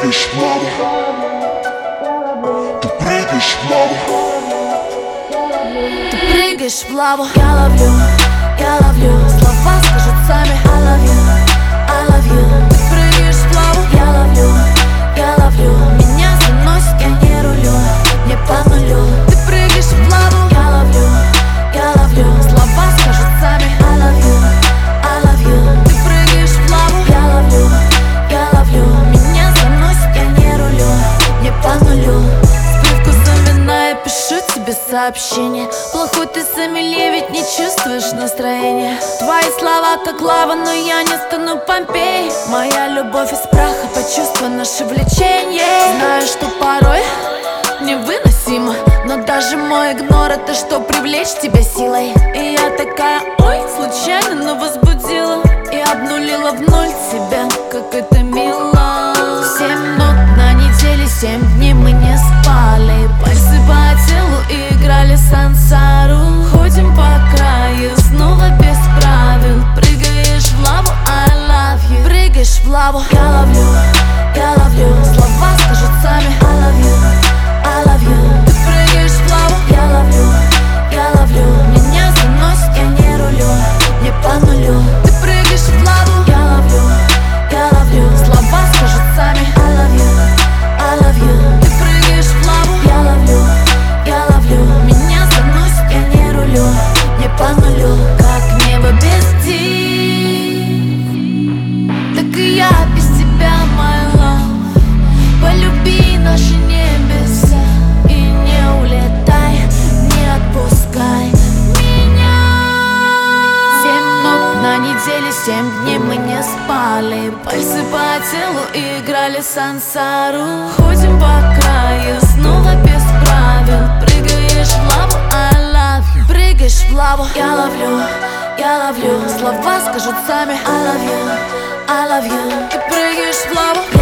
прыгаешь в лаву, ты прыгаешь в лаву, ты прыгаешь в лаву. Я ловлю, слова скажут сами I love you, I love you. Ты прыгаешь в лаву. Я ловлю, меня заносит, я не рулю, не по нулю. Ты прыгаешь в лаву. Я ловлю, слова скажут сами I love you, I love you. Ты прыгаешь в лаву. Я ловлю, меня заносит, я не рулю, не по нулю. С привкусом вина я пишу тебе сообщение. Плохой ты сомелье, ведь не чувствуешь настроения. Твои слова как лава, но я не стану Помпей. Моя любовь из праха, почувствуй наше влечение. Знаю, что порой невыносимо, но даже мой игнор — это что, привлечь тебя силой. И я такая, ой, случайно, но возбудила и обнулила в ноль тебя, как это мило. 7 нот на неделе, 7 дней мы не спали. Пальцы по телу и играли сансару. Ходим по краю, снова без правил. Прыгаешь в лаву, I love you. Прыгаешь в лаву. Я ловлю, слова скажут сами I love you, I love you. Ты прыгаешь в лаву. Я ловлю, меня заносит, я не рулю, не по нулю. Ты прыгаешь в лаву. Я ловлю, слова скажут сами I love you, I love you. Ты прыгаешь в лаву. Я ловлю, меня заносит, я не рулю, не по нулю. Как небо без див, так и я без тебя, my love. Полюби наши небеса и не улетай, не отпускай меня. 7 нот на неделе, 7 дней мы не спали. Пальцы по телу и играли сансару. Ходим по краю, снова без правил. Прыгаешь в лаву, I love you. Прыгаешь в лаву. Я ловлю, слова скажут сами I love you, I love you. Ты прыгаешь в лаву.